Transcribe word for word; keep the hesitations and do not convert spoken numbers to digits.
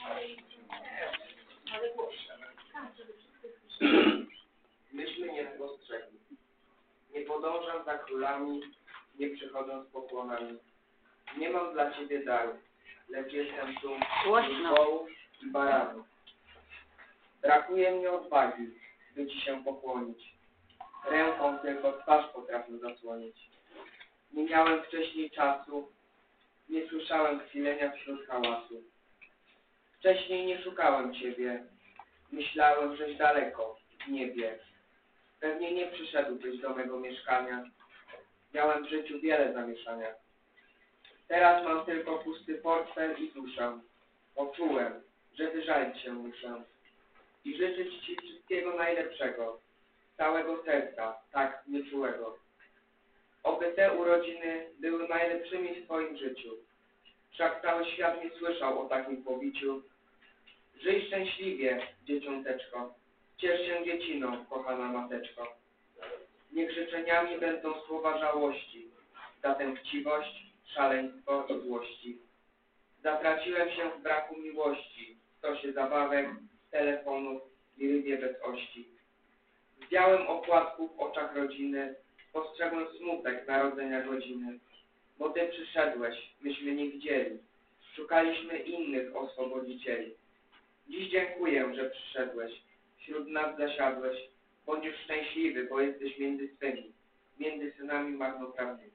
Myśmy nie spostrzegli. Nie podążam za królami, nie przychodzą z pokłonami. Nie mam dla Ciebie daru, lecz jestem tu wśród wołów i baranów. Brakuje mi odwagi, by Ci się pokłonić. Ręką tylko twarz potrafię zasłonić. Nie miałem wcześniej czasu, nie słyszałem kwilenia wśród hałasu. Wcześniej nie szukałem Ciebie, myślałem, żeś daleko, w niebie. Pewnie nie przyszedłbyś do mego mieszkania. Miałem w życiu wiele zamieszania. Teraz mam tylko pusty portfel i duszę. Poczułem, że wyżalić się muszę. I życzyć Ci wszystkiego najlepszego. Całego serca, tak nieczułego. Oby te urodziny były najlepszymi w Twoim życiu. Wszak cały świat nie słyszał o takim powiciu. Żyj szczęśliwie, dzieciąteczko. Ciesz się dzieciną, kochana mateczko. Niech życzeniami będą słowa żałości za tę chciwość, szaleństwo i złości. Zatraciłem się w braku miłości, w stosie zabawek, telefonów i rybie bez ości. W białym opłatku w oczach rodziny postrzegłem smutek narodzenia godziny. Bo Ty przyszedłeś, myśmy nie widzieli. Szukaliśmy innych oswobodzicieli. Dziś dziękuję, że przyszedłeś. Wśród nas zasiadłeś. Bądź już szczęśliwy, bo jesteś między swymi, między synami marnotrawnymi.